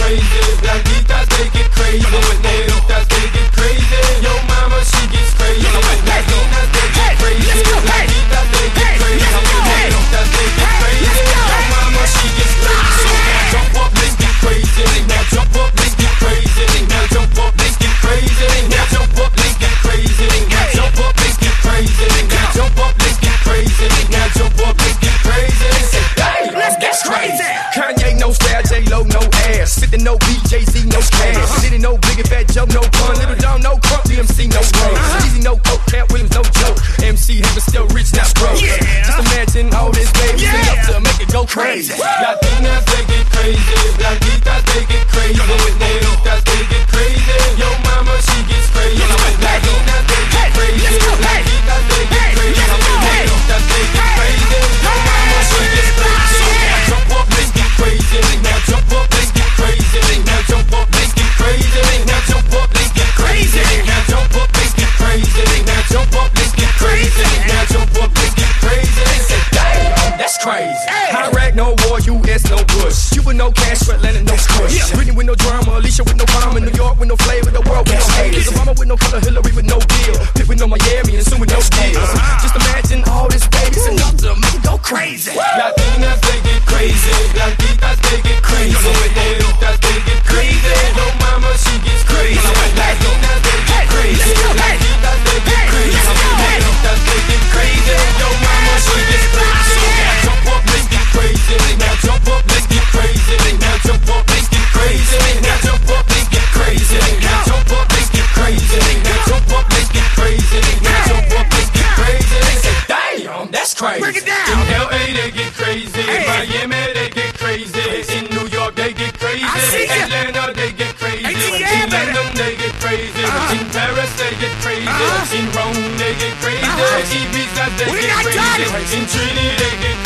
crazy. Blanquitas, they get crazy. Negritas, they get crazy. Yo mama, she gets crazy. Latinas, they get crazy. Blanquitas, they get crazy. Negritas, they get crazy. Yo mama, she gets crazy. Now jump up, let's get crazy. Now jump up, let's get crazy. Now jump up, let's get crazy. Now jump up, let's get crazy. Now jump up, let's get crazy. Now jump up, let's get crazy. Now jump up, let's get crazy. Hey, let's get crazy. Kanye, no style, J-Lo, no ass. 50, no beat, Jay-Z, no cash. Diddy, no Biggie, Fat Joe, no pun. Little John, no crump, DMC, no road. Easy, no coke, Cat Williams, no joke. MC Hammer, still rich, not broke. Just imagine all this baby enough to make it go crazy. Latinas, they get crazy. Blanquitas, they get crazy. Negritas, they get crazy. Yo mama, she gets crazy. Latinas, they get crazy. Blanquitas, they get crazy. Negritas, they get crazy. Yo mama, she gets crazy. Now jump up, let's get crazy. Now jump up, let's get crazy. Now jump up, let's get crazy. Now jump up, let's get crazy. Now jump up, let's get crazy. Now jump up, let's get crazy. Now jump up, let's get crazy. Say, damn, that's crazy. Iraq, no war, US, no Bush. Cuba, no cash, for Atlanta, no push. Britney with no drama, Alicia with no drama, New York with no flavor, the world with no haters. Obama with no color, Hillary with no deal. Pitt with no Miami, and Sue with no skills. Just imagine all this babies enough to make it go crazy. Latinas, they get crazy. Blanquitas, they get crazy. Negritas, they get crazy. Yo mama, she gets crazy. Latinas, they get crazy. Blanquitas, they get crazy. Negritas, they get crazy. Yo mama, she gets crazy. Now jump up, let's get crazy. Now jump up, let's get crazy. Now jump up, let's get crazy. Now jump up, let's get crazy. Now jump up, let's get crazy. Now jump up, let's get crazy. Now jump up, let's get crazy. Say, damn, that's crazy. Break it down. In LA, they get crazy. Miami, they get crazy. In New York, they get crazy. Atlanta, they get crazy. In London, they get crazy. In Paris, they get crazy. In Rome, they get crazy. Ibiza, they get crazy. In Trinity, they get